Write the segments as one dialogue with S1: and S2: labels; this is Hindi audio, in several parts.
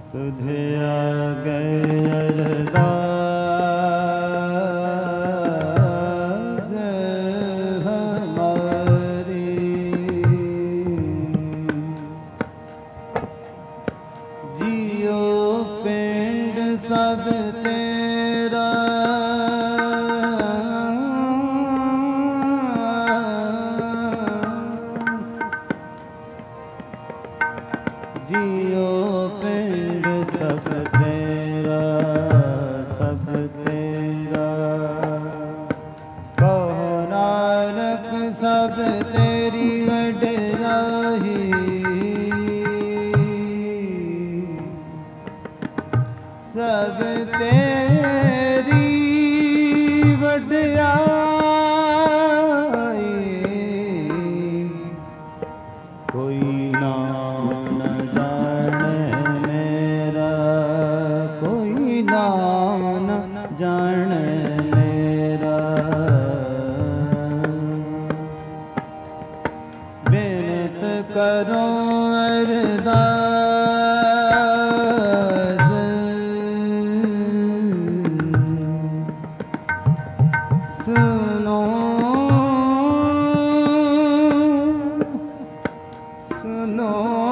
S1: तुझे आ गए अरदास हमारी, जियो पिंड सब तेरा, जियो पिंड सब तेरा, सब तेरा। कहो नानक सब तेरी वडराही, सब तेरी वडराई। कोई नाम न जाने मेरा, कोई नाम न जाने मेरा। बिनत करो अरदास, सुनो सुनो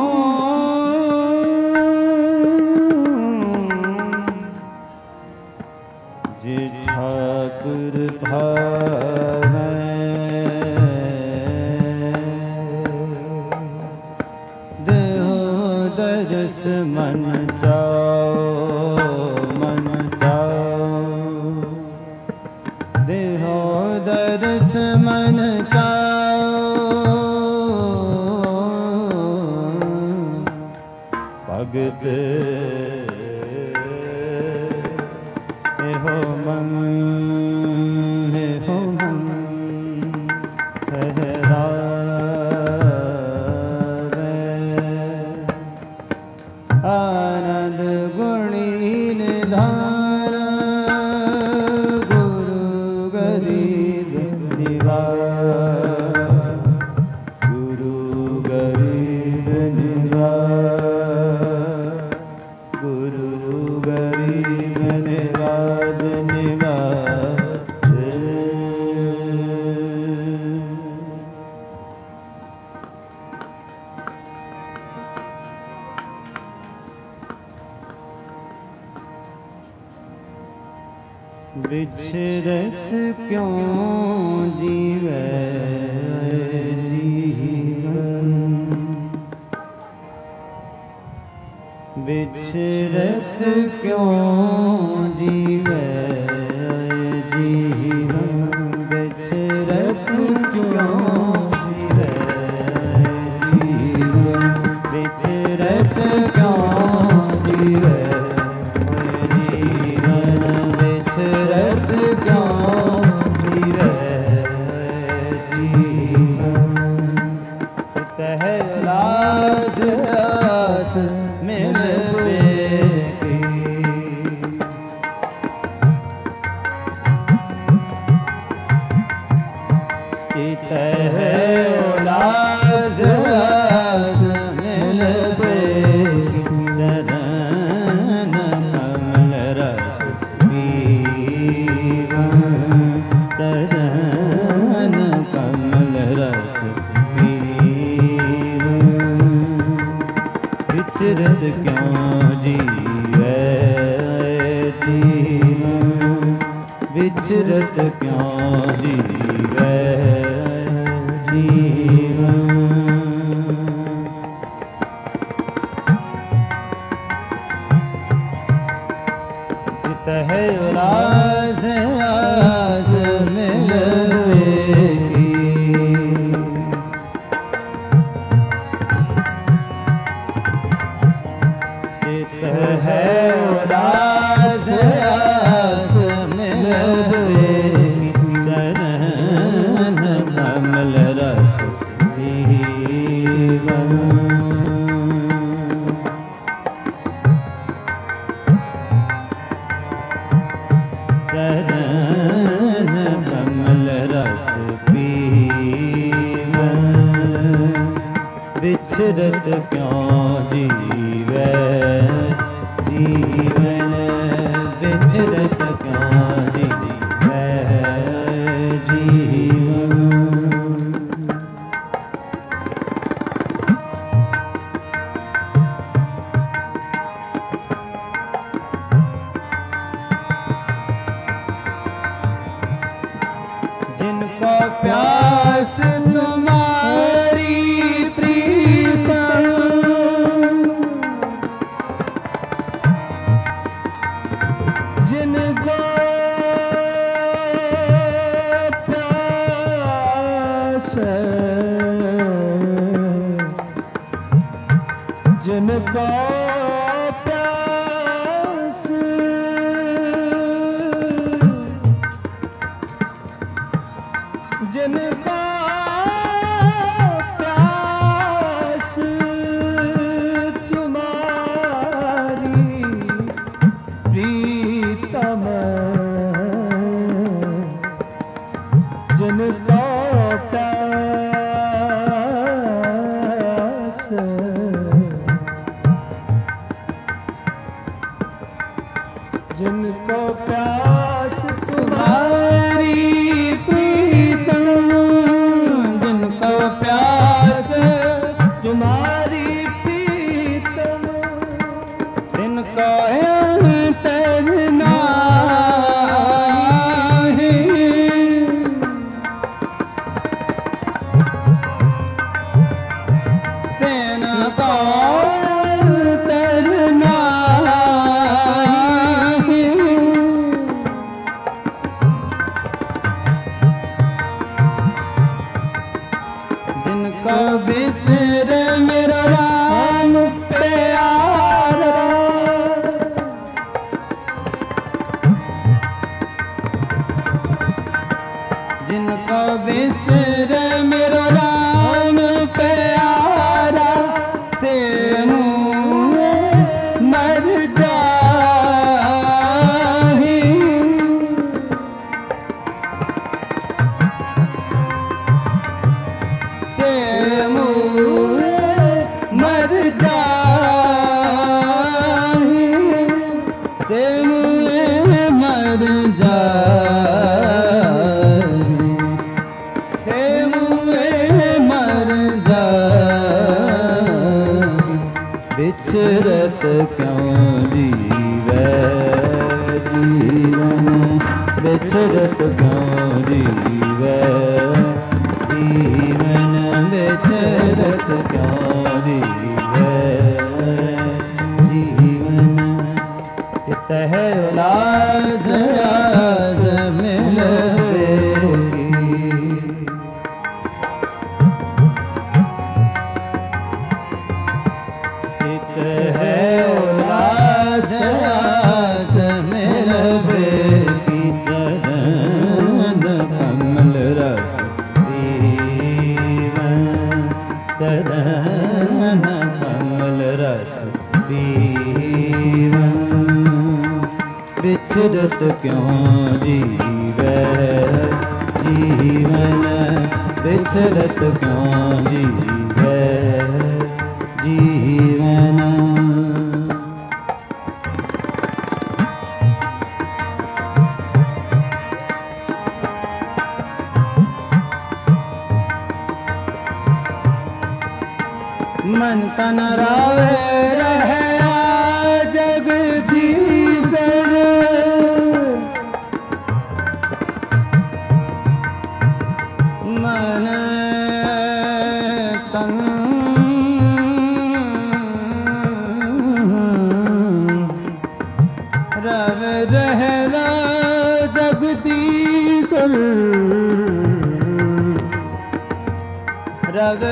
S1: जे ठाकुर भावै, देहो दरस मन चाओ, मन चाओ। देहो दरस मन चाओ, भगत हो मन, हो मन ठहरावे। आनंद गुणी निधान, गुरु गरीब निवार, गुरु गरीब निवार, गुरु गरीब निवाज निवाज। बिछरत क्यों जीवे जीवन, बिछरत क्यों जीवे जीवन, बिछरत क्यों जीवे जीवन, बिछरत क्यों जीवे जीवन, बिछरत क्यों जीवे जीवन। कह लास आस मिल बेगी, चित है उलास आस मिल बेगी। चरण कमल रस पीवन, चरण कमल रस पीवन। बिछरत क्यों जीवे जीवन, बिछरत क्यों जीवे जीवन। चित है उलास आस मिल बेगी, चित है उलास आस मिल बेगी। चरण कमल रस पीवन, चरण कमल रस पीवन। बिछरत क्यों जीवे जिनको प्यास जिनको प्यास तुम्हारी प्रीतम जिनको प्यास जिनको प्यास तुम्हारी प्रीतम जिनको प्यास तुम्हारी प्रीतम जिनको तैरना है तिनको तैरना जिनको बिसर मेरा राम प्यारा जिनको बिसर मेरा राम प्यारा से मुँह मर जाहि से मुँह मर जाहि से मुँह मर जाहि से मुँह मर जाहि बिछरत क्यों जीवै जीवन बिछरत क्यों जीवै जीवन बिछरत क्यों जीवै जीवन चित है उलास आस मिलवेगी चित है उलास आस मिलवेगी चरण कमल रस चरण कमल रस पीवन बिछरत क्यों जीवै जीवन बिछरत क्यों जीवै जीवन मन तन रावे रहे जगदीशर मन तन रवे रहे जगदीशर रवे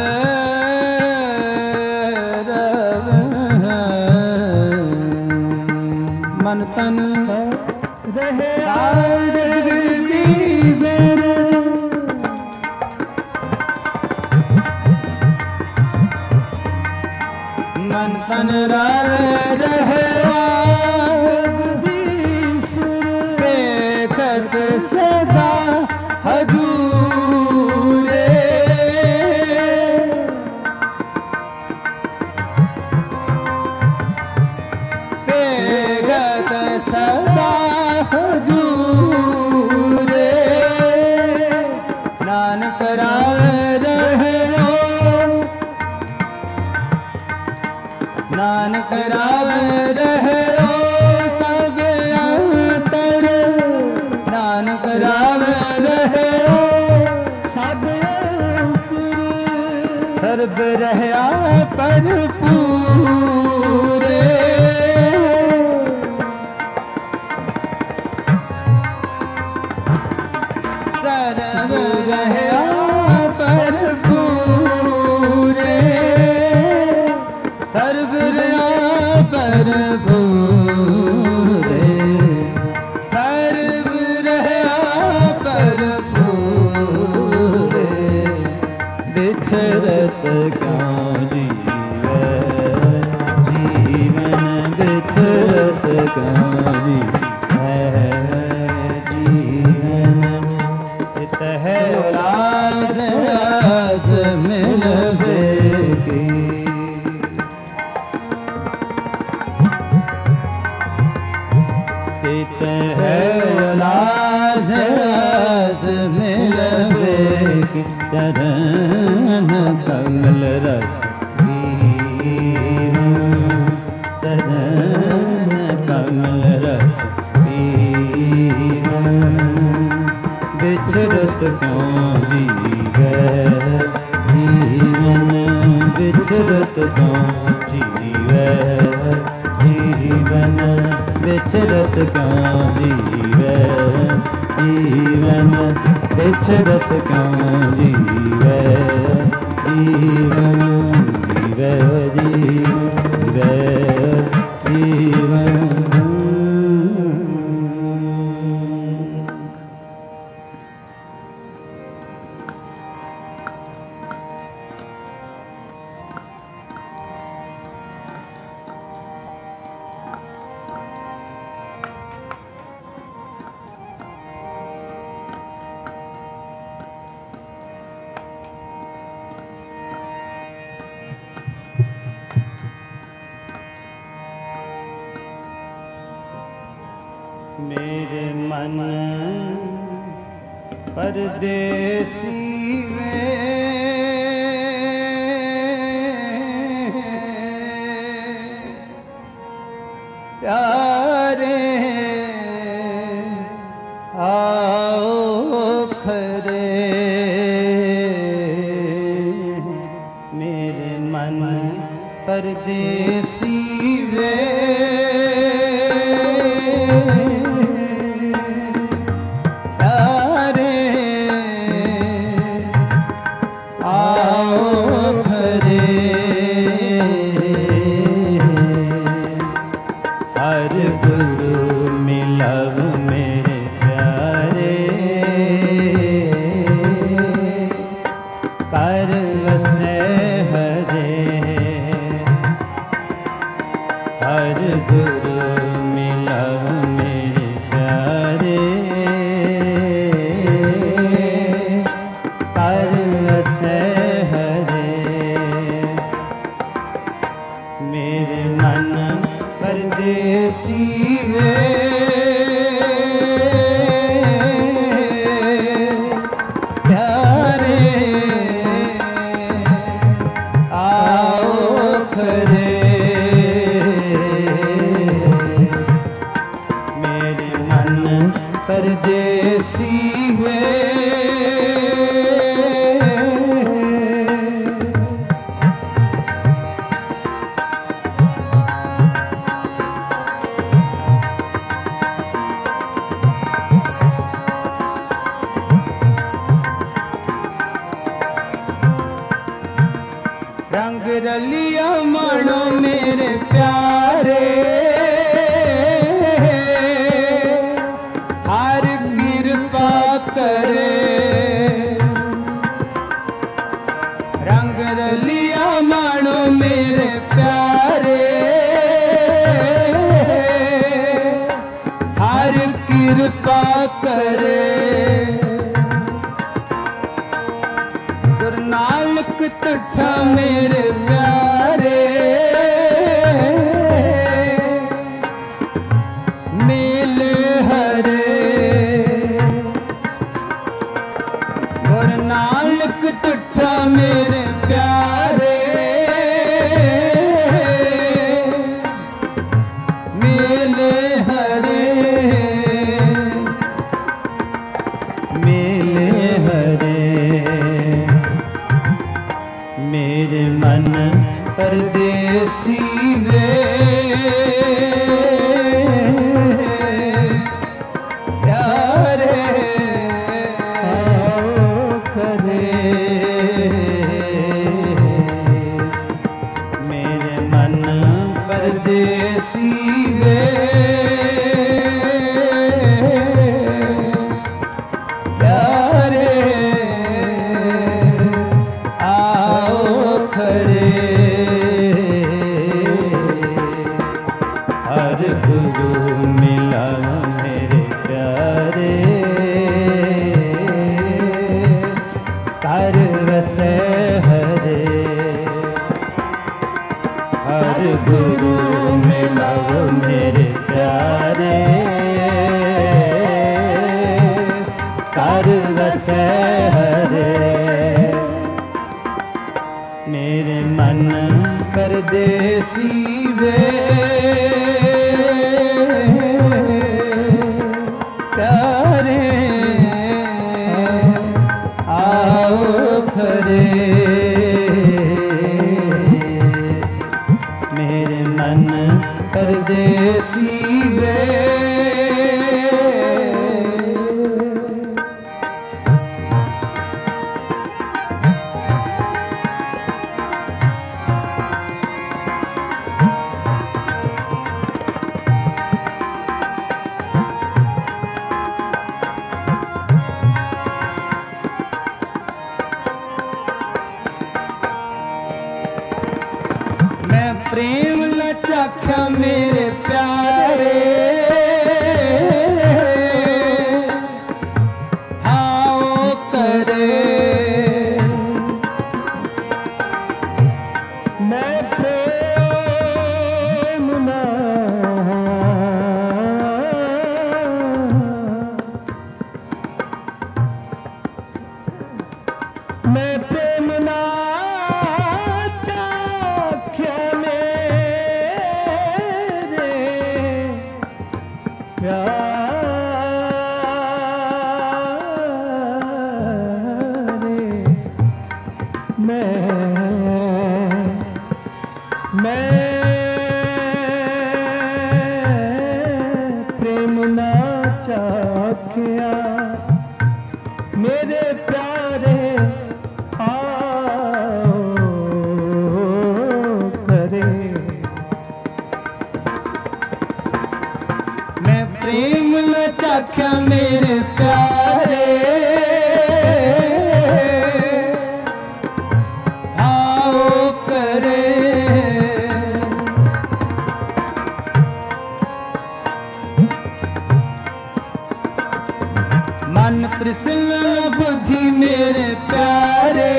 S1: मन तन रहे जगदीशर मन तन रहे जगदीशर देखत सदा हजूरे सदा हजूरे नानक रावे रहे नानक रावे रहे सब अंतर नानक रावे रहे सब अंतर सर्ब रहया पर पूरे सर्व रहया पर पूरे सर्व भरपूर सर्व रहा भरपूर बिछरत क्यों जीवे जीवन बिछरत क्यों जीवे जीवन चित है उलास आस मिलवे की चित है उलास आस मिलवे की चरण कमल रस पीऊं चरण कमल रस पीऊं बिछरत क्यों जीवे जीवन बिछरत क्यों जीवे जीवन बिछरत क्यों जीवे जीवन बिछरत क्यों जीवे जीवन जीवे जीवे जीवन मेरे मन परदेसी में प्यारे आओ खरे मेरे मन परदेसी वे रंग रलिया मानो मेरे प्यारे हर कृपा करे रंग रलिया मानो मेरे प्यारे हर कृपा करे नानक तुठा मेरे प्यारे मेले हरे गुरु नानक तुठा मेरे प्यारे मेले हरे मेले हरे मेरे मन परदेसी वे प्यारे आओ करे मेरे मन गुरु मिलाओ मेरे प्यारे, कर वसै हरे। मेरे मन परदेसी वे प्यारे, आओ खरे। मेरे मन परदेसी वे प्रेम लचाख्या मेरे प्यारे, आओ करे। मैं प्रेम ना मैं प्रेम ना प्रेम ना चाख्या मेरे प्यारे, आओ करे। मैं प्रेम ना चाख्या मेरे प्यारे, आओ करे। मन तृष्णा बुझी मेरे प्यारे,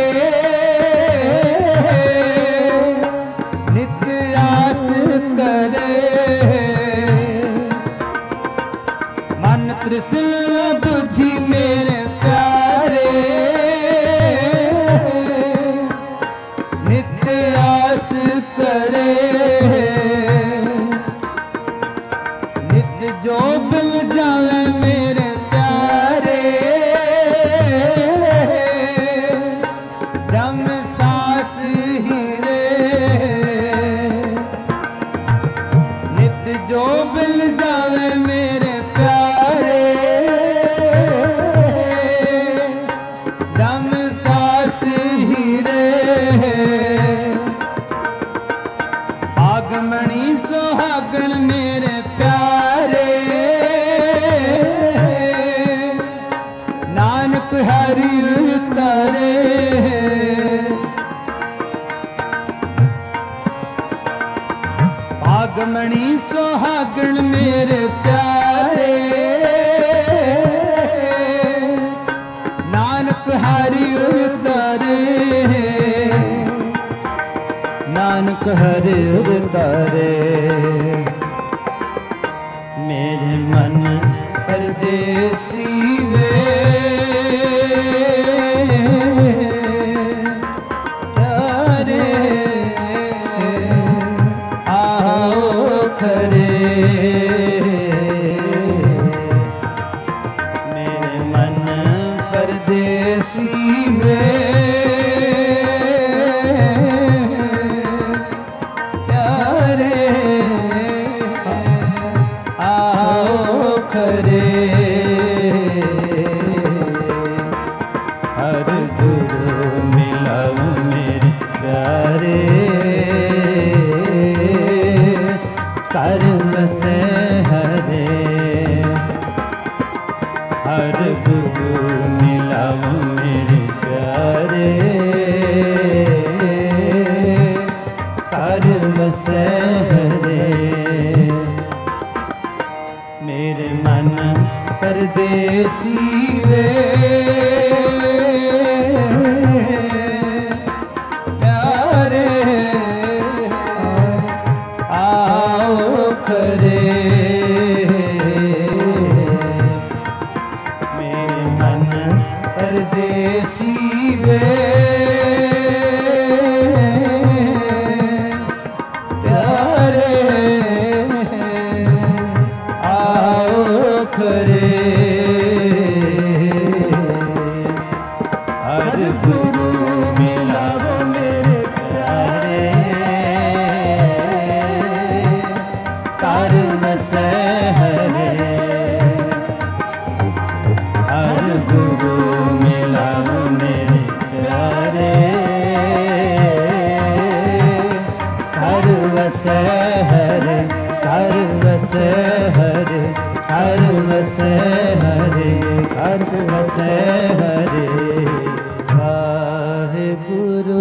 S1: नित्य आस करे। मन तृष्णा बुझी मेरे प्यारे, नित्य आस करे। नित्य जो बिल जावे मेरे प्यारे, जम सास हीरे। नित्य जो बिल जावे मेरे प्यारे, जम सास हीरे। आगमणी सुहागण मेरे प्यारे, नानक हरि उतारे। आगमणी सुहागण मेरे प्यारे, नानक हरि उतारे। नानक हरि उतारे। मेरे मन परदेसी वे प्यारे, आओ खरे। मेरे मन परदेसी वे प्यारे, आओ खरे। हर गुरु मिलाओ मेरे प्यारे, कर वसै हरे। हर गुरु मिलाओ मेरे प्यारे, कर वसै हरे। मेरे मन परदेसी वे प्यारे, खरे मेरे मन परदेसी वे प्यारे आओ खरे हर गुरु मिलाओ मेरे प्यारे कर बसे हरे हर गुरु मिलाओ मेरे प्यारे कर बसे हरे कर बसे हरे कर बसे हरे कर बसे हरे वाहेगुरु।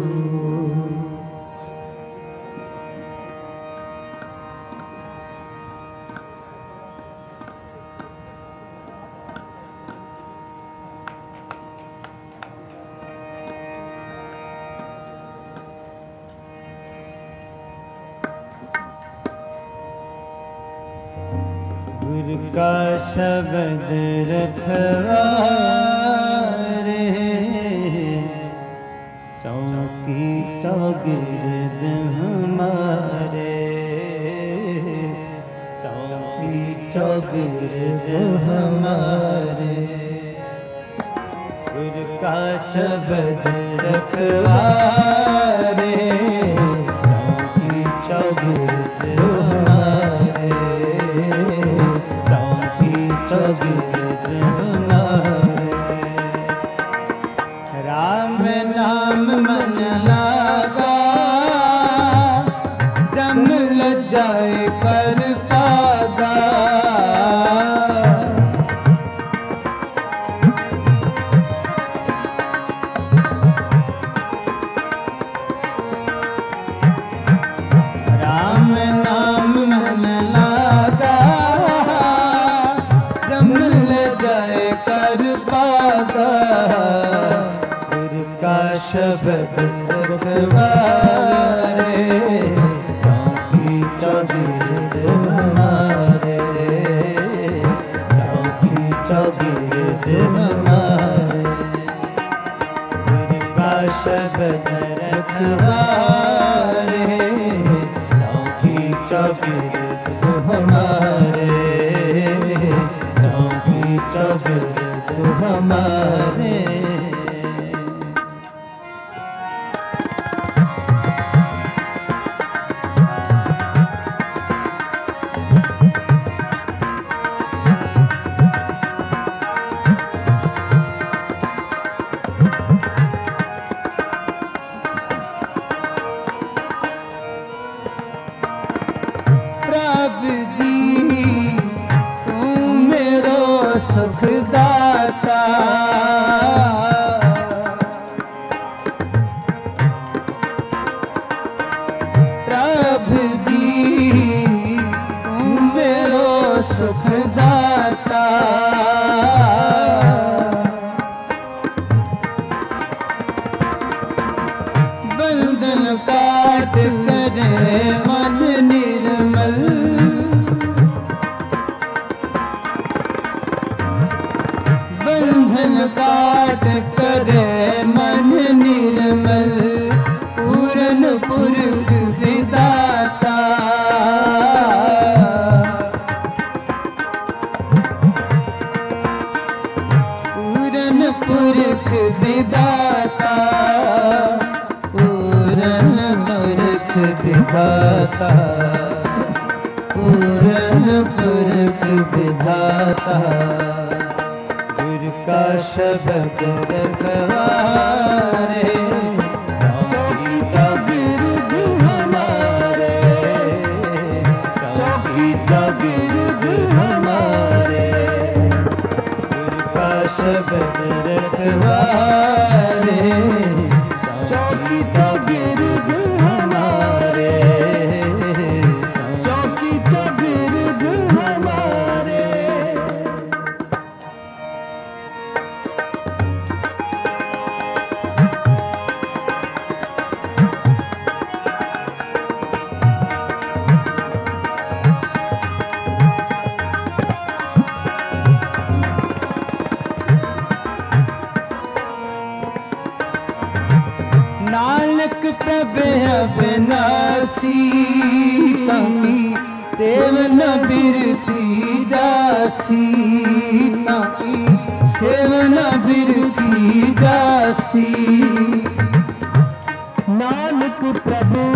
S1: गुरु का शब्द रखवारे चौकी चौगिर्द हमारे चौकी चौगिर्द हमारे गुरु का शब्द रखवारे चौकी चौगिर्द हमारे चौगिर्द हमारे राम नाम मन लागा जम लजाए कर पागा राम नाम मन लागा जाए कर पागा गुरु का शब्द रखवारे चौकी चौगिर्द हमारे चौकी चौगिर्द हमारे गुरु का शब्द रखवारे चौकी चौगिर्द हमारे चौगिर्द हमारे प्रभु जी सुखदाता प्रभु जी मेरो सुखदाता बंधन काट करे मन निर्मल बंधन काट करे मन निर्मल पूरन पुरख विदाता पूरन पुरख विदाता पूरन पुरख विदाता पूरन पुरख विदाता का शब्द रखवारे चौकी चौगिर्द हमारे चौकी चौगिर्द हमारे गुरु का शब्द रखवारे चौकी चौगिर्द हमारे चौकी चौगिर्द हमारे प्रभ अविनाशी ताकी सेवन बिरथी जासी ताकी सेवन बिरथी जासी
S2: नानक प्रभु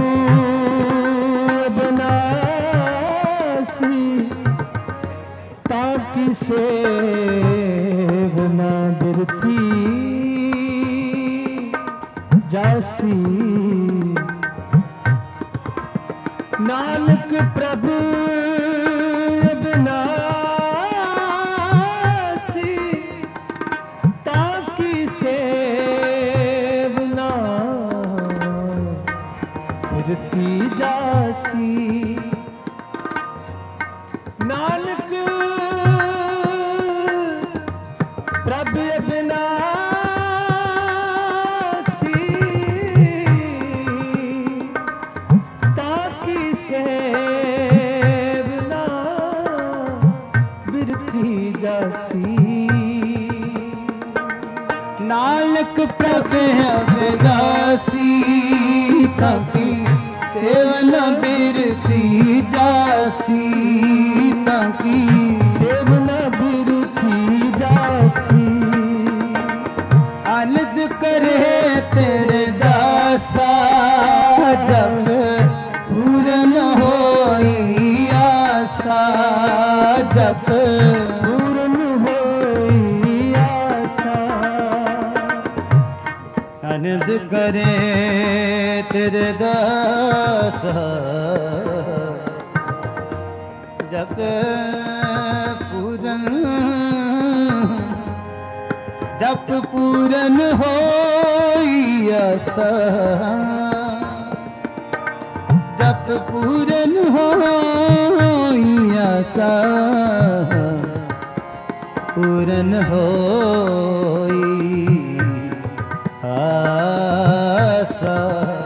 S2: अविनाशी ताकि सेवना बिरथी जासी नानक प्रभु अविनाशी ताकि सेवना बिरथी जासी नानक प्रभु अविनाशी ताकि सेवना बिरथी जासी
S1: नानक प्रभ अविनाशी ताकी सेवन बिरथी जासी ताकी
S2: सेवना बिरथी जासी
S1: आनंद करे तेरे दासा जब पूरन होई आशा जब
S2: पूर्ण होई आशा
S1: आनंद करे तेरे दासा जब पूरन जप पूरन होई आशा जप पूरन होई आशा पूरन होई आशा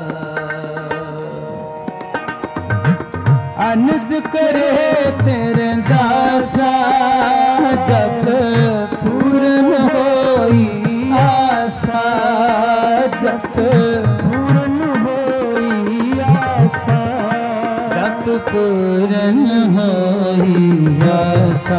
S1: आनंद करे तेरे दासा जप पूरन होई आशा जप
S2: पूर्ण होई आशा
S1: जप पूरन होई आशा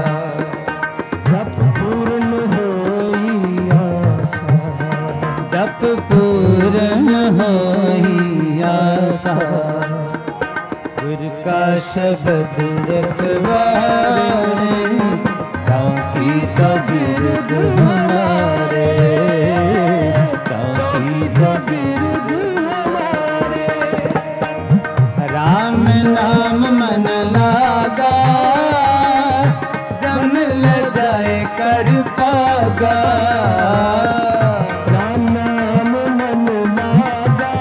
S2: जप पूर्ण होई आशा
S1: जप पूरन होई आशा गुर का शब्द रखवारे ताकि तो बिरद हमारे ताकि तो बिरद हमारे राम नाम मन लागा जम ल जाए कर पागा
S2: राम नाम मन लागा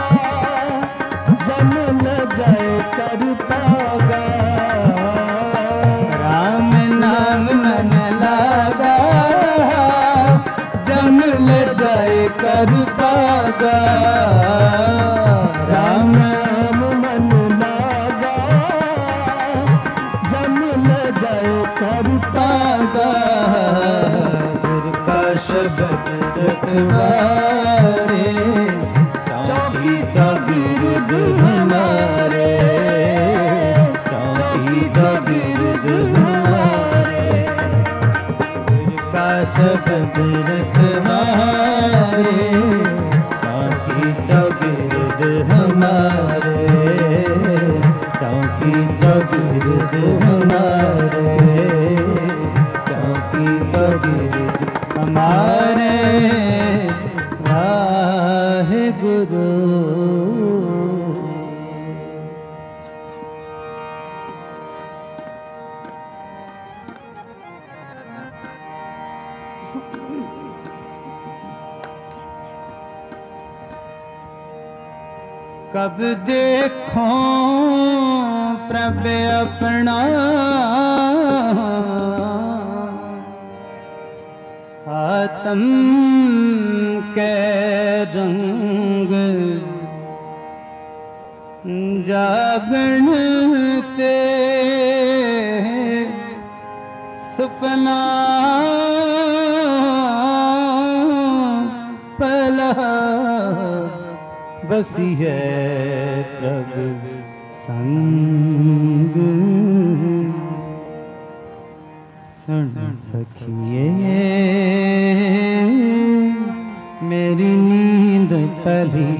S2: जम न जाए कर पागा
S1: राम नाम मन लागा जम ल जाए कर पागा राम
S2: राम मन लागा जम न जाए कर
S1: पागा गुर का शब्द रखवारे चौकी चौगिर्द हमारे चौकी चौगिर्द हमारे गुर का शब्द रखवारे चौकी चौगिर्द हमारे चौकी चौगिर्द हमारे चौकी चौगिर्द हमारे वाहे गुरु कब देखो प्रभ अपना आत्म के रंग जागण ते सपना पला बसिए प्रभु संग। सुन सखिए मेरी नींद पली,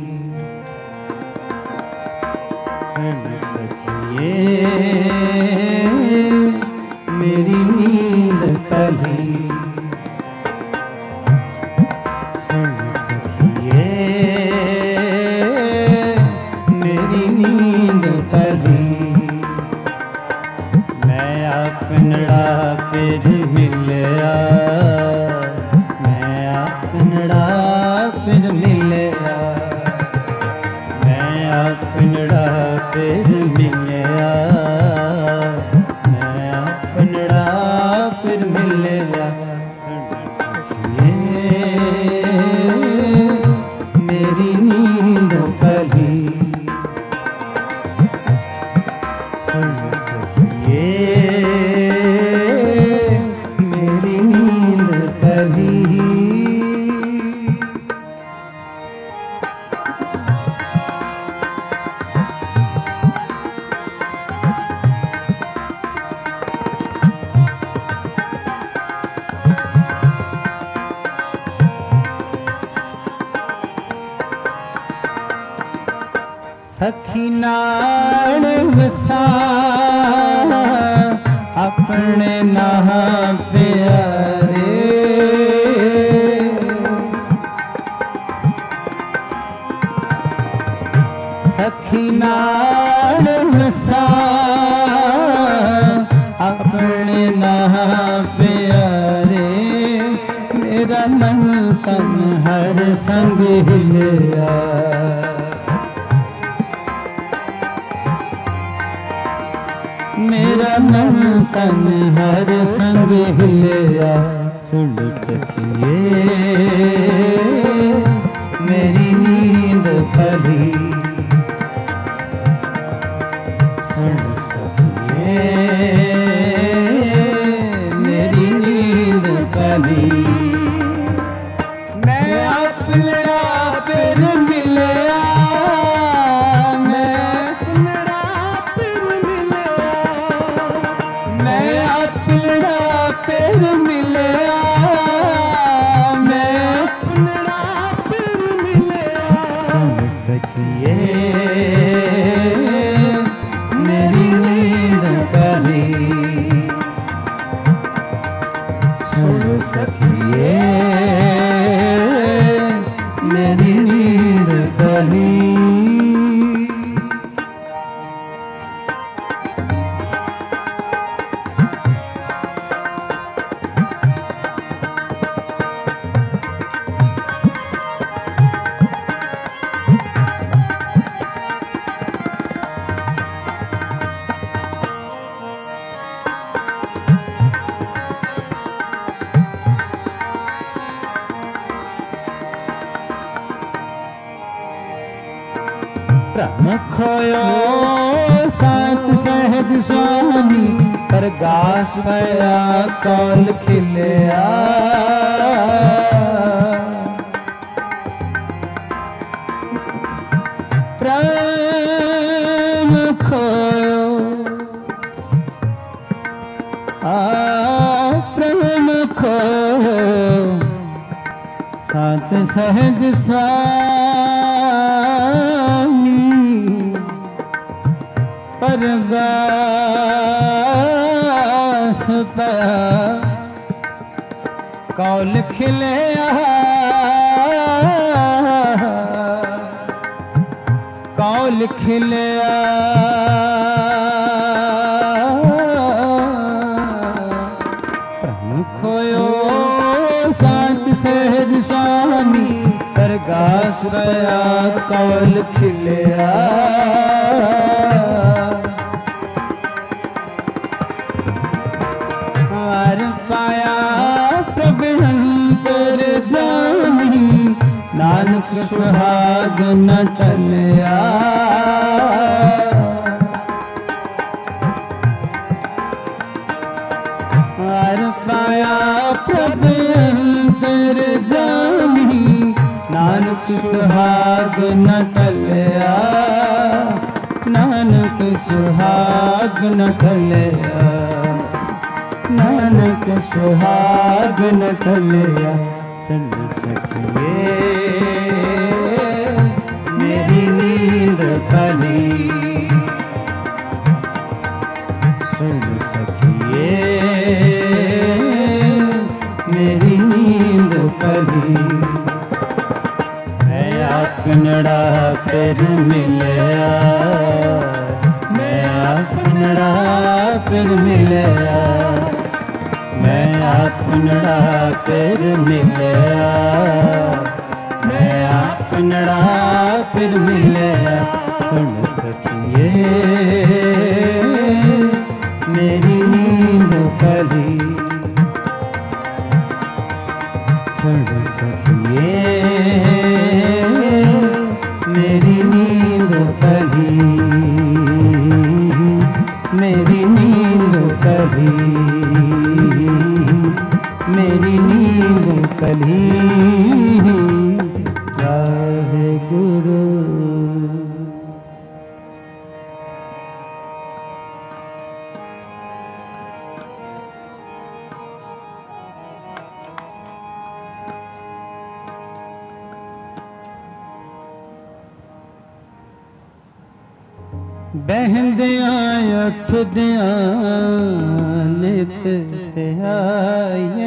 S1: सुन सखिए मेरी नींद पली, सुन सखिए मेरी नींद पली। मैं अपनड़ा फिर मिलया, मैं अपनड़ा फिर मिलया, मैं अपनड़ा फिर मिलया, मैं अपनड़ा फिर मिलया। मेरी नींद पली, सुन सखिए मेरी नींद पली। सखी नाल वसा अपने नाह प्यारे, सखी नाल वसा अपने नाह प्यारे। मेरा मन तन हर संग हिलिया, मेरा मन तन हर संग हिलिया। सुन सखिए मेरी नींद पली, सुन सखिए मेरी नींद पली। मैं अपना फिर मिलया, मैं अपना फिर मिलया, मैं अपना फिर मिलया, मैं अपना फिर मिलया। सुन सखिए मेरी नींद पली, सुन सखिए मेरी नींद पली। भ्रम खोयो सात सहज स्वामी, प्रगास पया कौल खिलिया। प्रेम खोयो प्रेम खोयो सात सहज स्वामी, प्रगास पया कौल खिलिया। कौल खिलिया प्रण खोयो सात सहज स्वामी, प्रगास पया कौल खिलिया। हार पाया प्रभु अंतर जानी, नानक सुहाग न टलिया। हार पाया प्रभु अंतर जानी, नानक नानक सुहाग न टलया, नानक सुहाग न टलया, नानक सुहाग न टलया। सुन सखिए मेरी नींद फली, सुन सखिए मेरी नींद फली। मैं अपनड़ा फिर मिलया, मैं अपनड़ा फिर मिलया, मैं अपनड़ा फिर मिलया, मैं अपनड़ा फिर मिलया। सुन सखिए मेरी नींद फली, सुन सखिए मेरी नींद फली, मेरी नींद फली, मेरी नींद फली। वाहे गुरु। बहंदियां उठदियां नित ध्याये,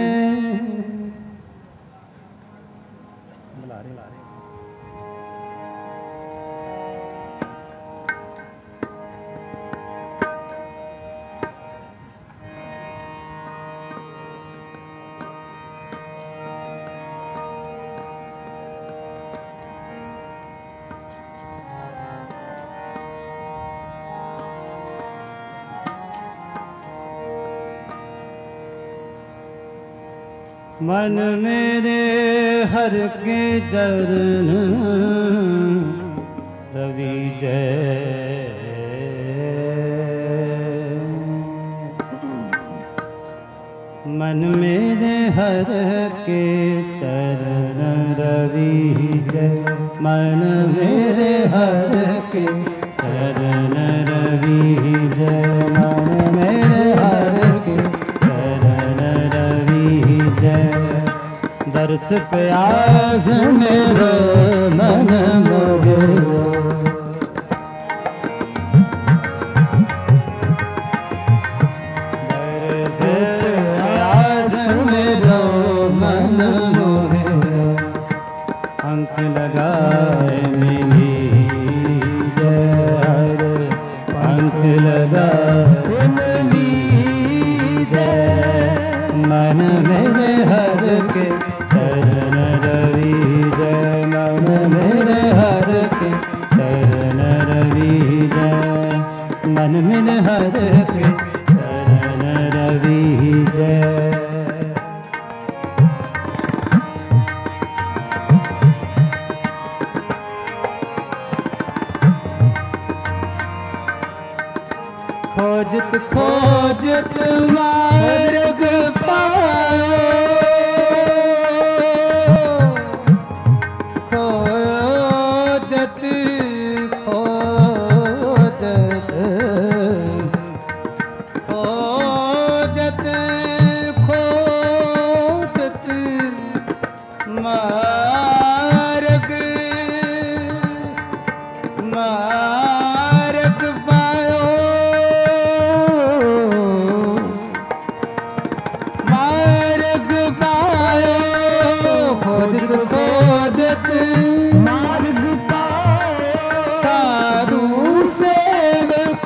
S1: मन मेरे हर के चरण रवि जय, मन मेरे हर के चरण रवि जय, मन मेरे हर के चरण रवि जय, मन मेरे हर के चरण रवि जय। दर्श प्यास मेरो मन मोहरो, दर्श प्यास मेरो मन मोहरो, अंक लगाए मिली जय, अंक लगाए मिली जय। मन मेरे हर के चरण रवि जय, मन मेरे हर के चरण रवि जय, मन मेरे हर के चरण रवि जय। खोजत खोजत मार्ग पायो, खोजत खोजत खोजत खोजत मार्ग मार्ग पायो, मार्ग पायो, खोजत खोजत मार्ग पायो। साधु सेवक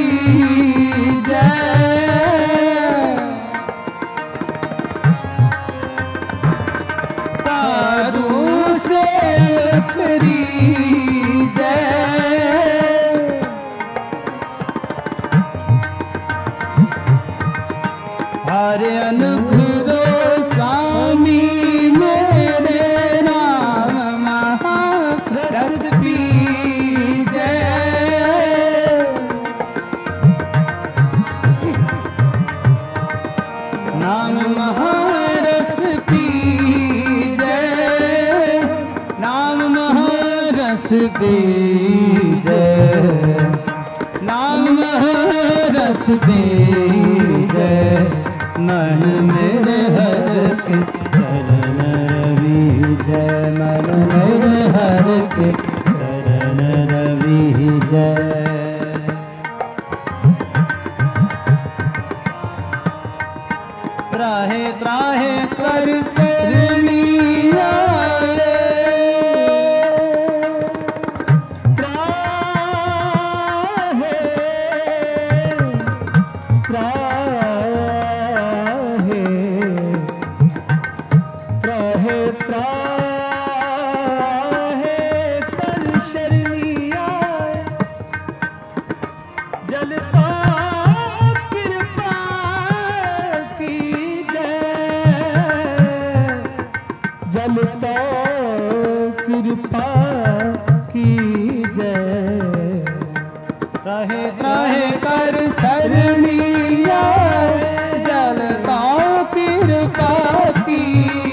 S1: जय, साधु सेवक जय। हरे अनुग्रह स्वामी मेरे नाम महारस पी जय, नाम महारस पी जय, नाम दीजे नाम रस दीजे मन मेरे हर के चरण रविजय मन मेरे हर के चरण रविजय त्राहे त्राहे कर शरणी आए
S2: त्राहे त्राहे त्राहे त्राहे कर शरणी आए जलता कृपा की जलता कृपा की जय
S1: त्राहे त्राहे कर शरणी आए जलता कृपा की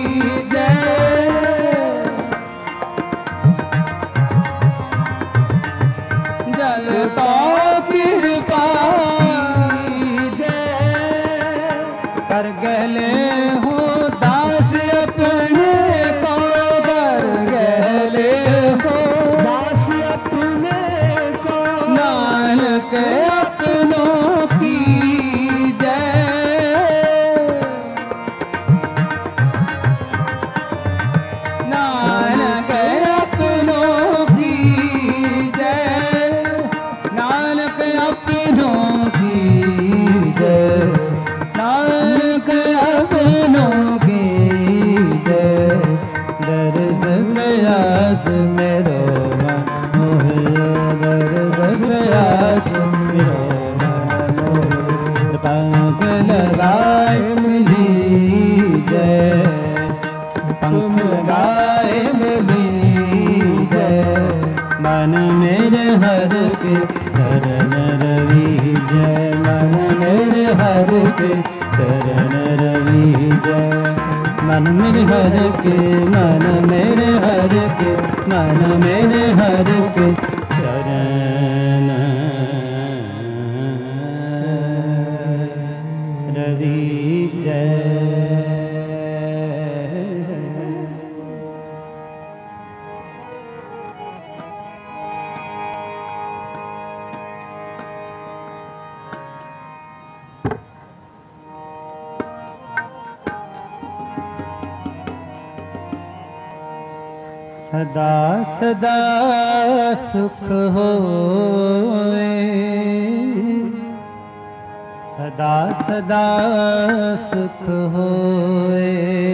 S1: जलता कृपा
S2: जय
S1: कर गले हो दास अपने को कर गले हो
S2: दास अपने को
S1: नानक अपनों की जय नानक अपनों की जय नानक अपनों की जय नानक अपनों की जय दर्श प्रयास मेरो मन मोहे दर्श प्रयास मेरो मन मोहे पंख लगाए मिली जय पंख लगाए मिली जय मन मेरे हर के चरण रवि जय मन मेरे हर के चरण रवि जय मन मेरे हर के मन मेरे हर के मन मेरे हर के चरण रवि जय सदा सदा सुख होए सदा सदा सुख होए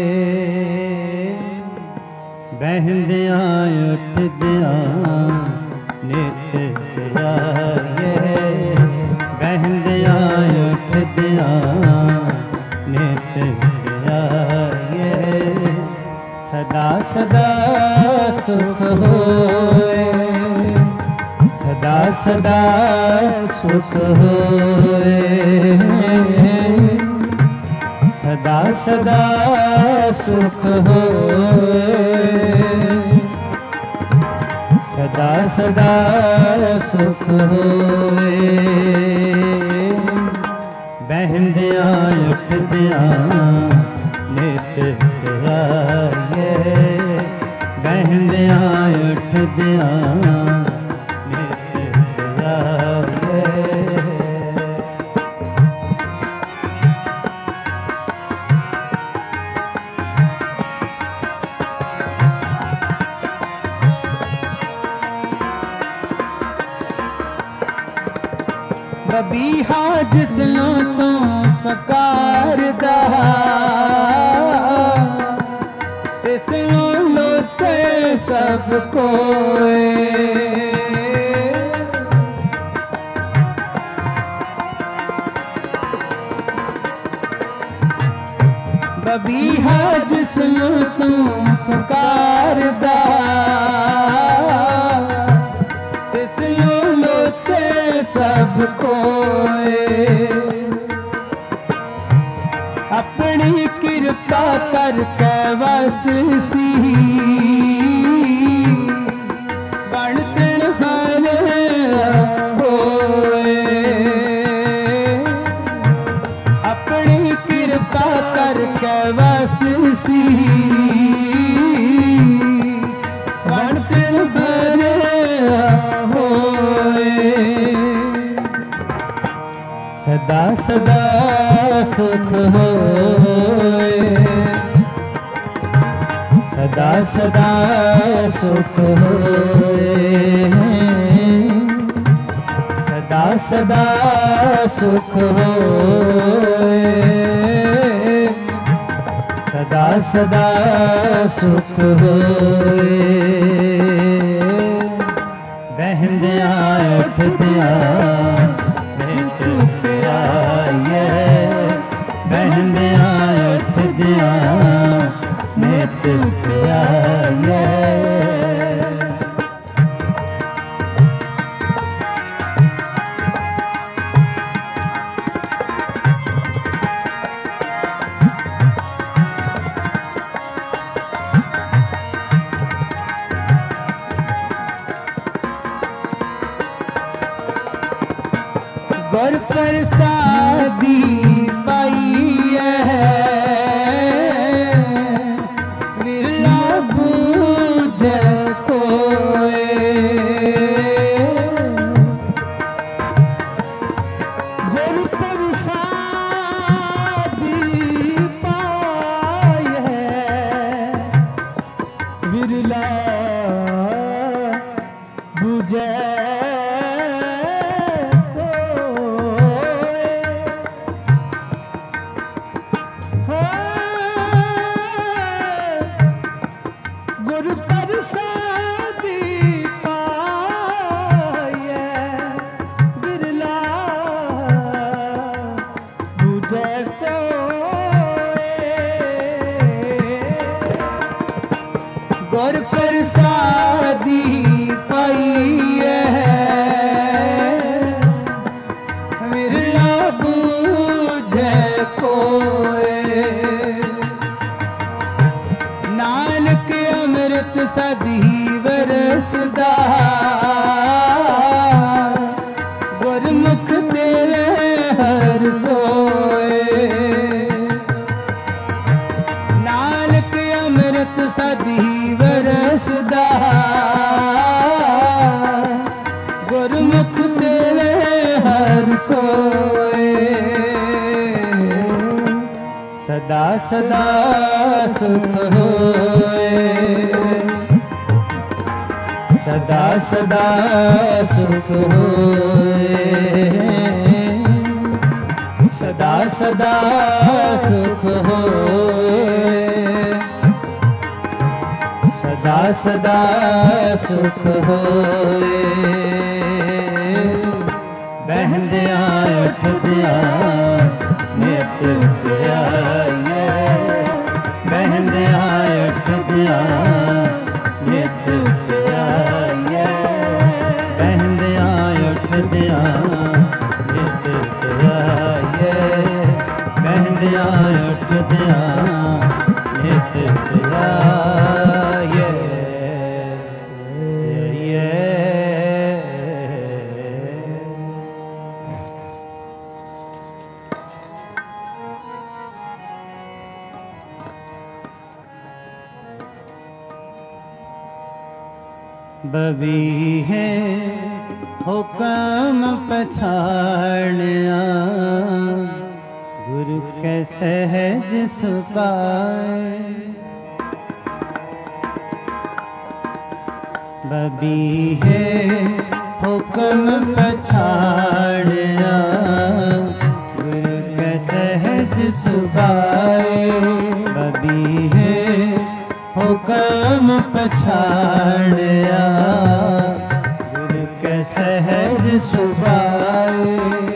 S1: बहंदियां उठदियां नित आए बहंदियां उठदियां नित आए सदा सदा सुख होए सदा सदा सुख होए सदा सदा सुख होए सदा सदा सुख होए बहंदियां उठदियां नित आए बहंदियां उठदियां नित आए बबीहा जिसनों तो पकारदा इसनों लोचे सब कोए बबीहा जिसनों तो पकारदा इसनों लोचे सब कोए अपनी कृपा करके वस सी बनते सदा सदा सुख होए, सदा सदा सुख होए, सदा सदा सुख होए, सदा सदा सुख होए। बहंदियां उठदियां नित प्यारे, बहंदियां उठदियां नित प्यारे। गुर प्रसादी पाइए विरला बूझे कोय,
S2: गुर प्रसादी पाइए विरला बूझे
S1: गुर प्रसादी पाइए विरला बूझे कोय, नानक अमृत सदी बरसदा गुरमुख तेरे हर सोए, नानक अमृत सदी बरसदा गुरमुख तेरे हर सोए, सदा सदा सुख होए, सदा सदा सुख होए, सदा सदा सुख होए, सदा सदा सुख होए। बहंदियां उठदियां नित प्यारे, बहंदियां उठदियां नित प्यारे, बहंदियां उठदियां नित प्यारे, बहंदियां उठदियां नित प्यारे। बबी है हुक्म पछाड़िया, गुरु के सहज सुपाए, बबी है हुक्म पछाड़िया, गुरु के सहज सुपाए, बबी है हुक्म पछाड़िया, गुरु के सहज सुभाए,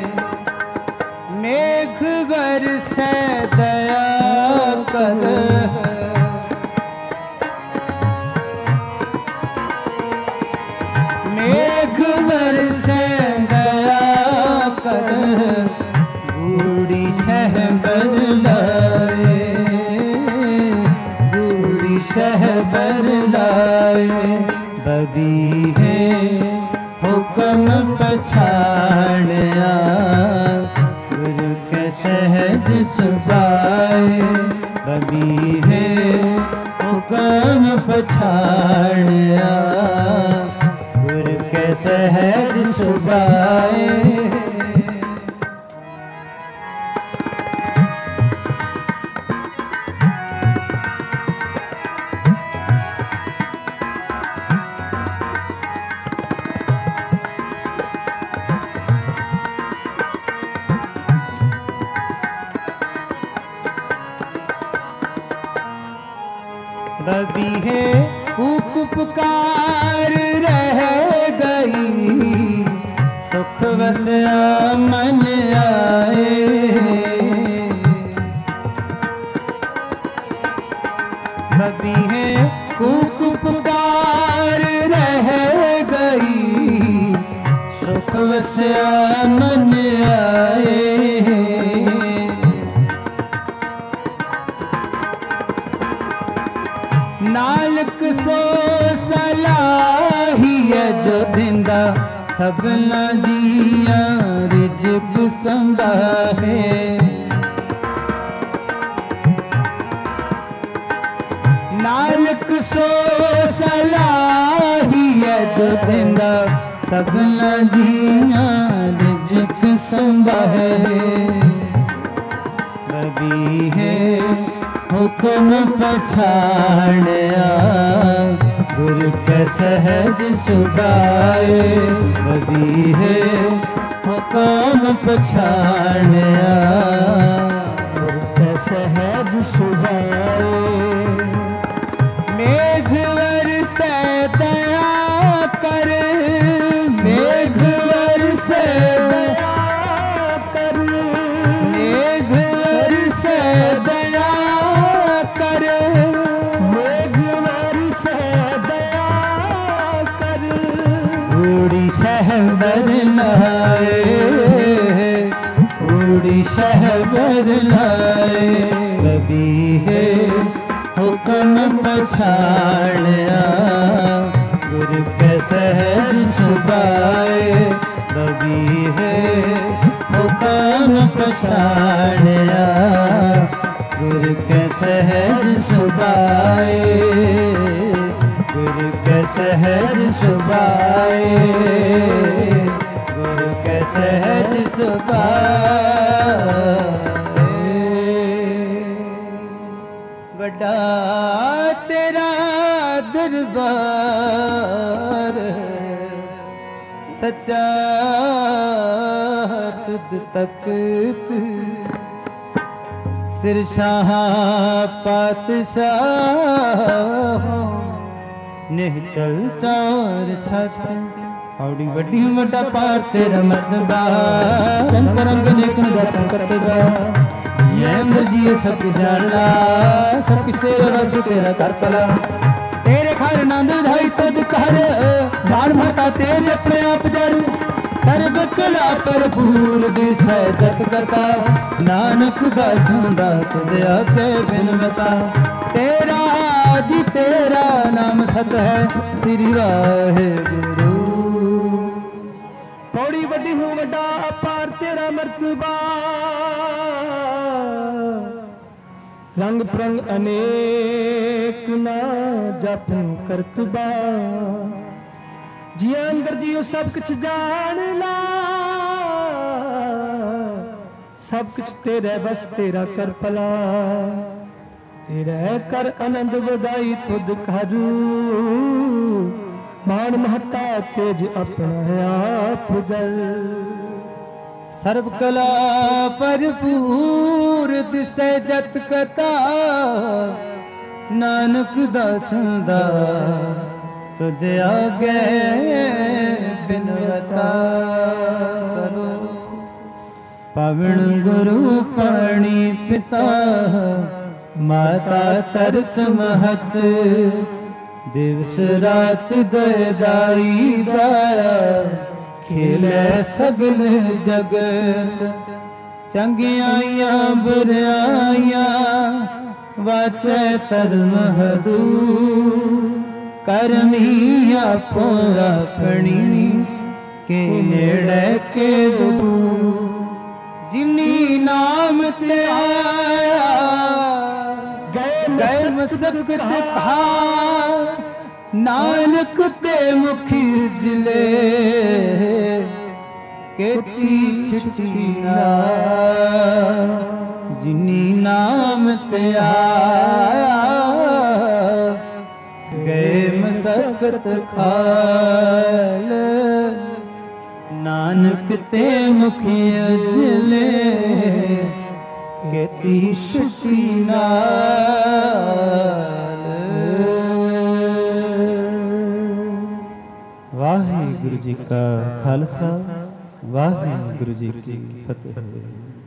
S1: मेघ बरसै दया कर, मेघ बरसै दया कर, बूढ़ी शहबर लाए, शहबर लाए, बबी है हुक्म पछाड़िया, गुरु के सहज सुभाए, बबी है हुक्म पछाड़िया, गुरु के सहज सुभाए। बबी है कूक पुकार रह गई, सुख वसया मन आए। बबी है कूक पुकार रह गई, सुख वसया मन आए। नानक सो सलाहिए जो दिंदा, सबना जिया रिजक संभाहे। नानक सो सलाहिए जो दिंदा, सबना जिया रिजक संभाहे। बबी है हुक्म पछाड़या, गुरु के सहज सुभाए। बबी है हुक्म पछाड़या, गुरु के सहज सुभाए। मेघ बरसे दया कर, मेघ बरसे दया कर, मेघ बरसे दया कर, मेघ बरसे दया कर। उड़ी शहबर लाए, उड़ी शहबर लाए। बबी है हुक्म पछाड़या, गुरु के सहज सुभाए। बबी है हुक्म पछाड़या, गुरु के सहज सुभाए। गुरु के सहज सुभाए, गुरु के सहज सुभाए। बड़ा तेरा दरबार, सच्चा तुझ तख्त। सिर शाह पातशाह, निहचल चार छत। औड़ी वड्डी वड्डा पार तेरा मर्तबा, रंग रंग नेक गठन करतबा। ये अंदर जी सब जाना, सब किसे रस तेरा कर पला। तेरे घर नंद विधाई तुद कर, मार माता तेज अपने आप जर। सर्व कला भरपूर दिसै जत कथा, नानक दासां दा तुद आके बिन बता। तेरा जी तेरा नाम सत है, श्री वाहिगुरु।
S2: पौड़ी वड्डी हो वड्डा अपार तेरा मर्तबा, रंग प्रंग अनेक ना जपन करतबा। जी अंदर जियो सब कुछ जान ला, सब कुछ तेरे बस तेरा कर पला। तेरे कर आनंद वदाई तुद करू, मान महता तेज अपना आप जल।
S1: सर्व कला भरपूर दिसै जत कथा, नानक दासां दा तुझ आगे बिनवता। पावन गुरु पाणी पिता, माता तरत महत। दिवस रात दयदाई दाया, खेले सगल जगत। चंगियाइया बुराइयां वाचे धर्म हदू, करमी आपो अपनी के नेड़े के दू। जिनी नाम ते आया गए मसकत खा, नानक ते मुखी जिले केती छिटी ना। जिनी नाम ते आया गए मसकत खाल, नानक ते मुखी जिले केती छिटी नाल। वाहिगुरु जी का खालसा वाहिगुरु जी की फतेह।